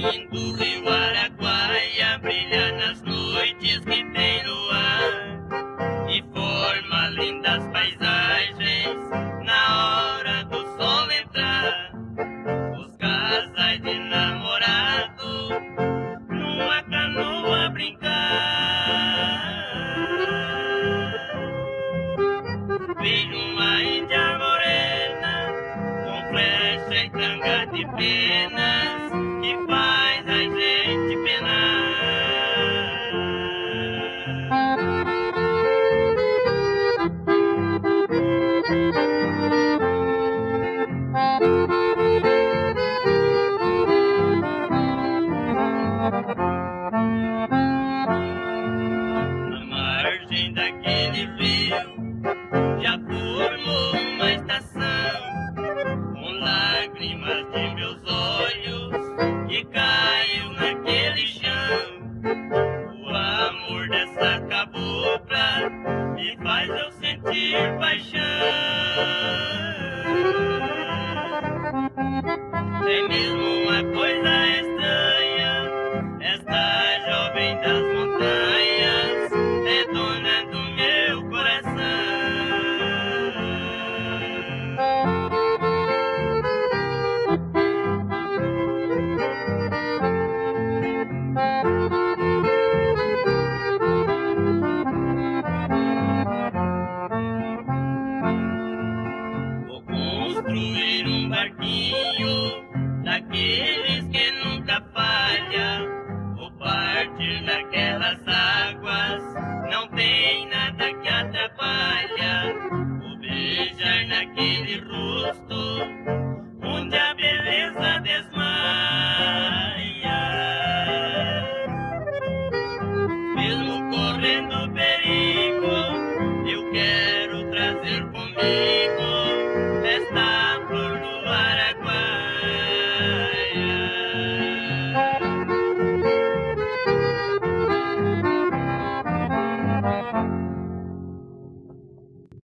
lindo rio Araguaia brilha nas noites que tem luar e forma lindas paisagens na hora do sol entrar. Os casais de namorado numa canoa brincar. Vejo uma índia morena com flecha e tanga de penas que faz a gente penar. Na margem daquele rio já formou uma estação com lágrimas de meus olhos que caiu naquele chão. O amor dessa cabocla me faz eu sentir paixão. É mesmo uma coisa estranha, esta jovem das montanhas é dona do meu coração. Vou construir um barquinho daqueles que nunca falha. Vou partir daquelas águas, não tem nada que atrapalha. Vou beijar naquele rosto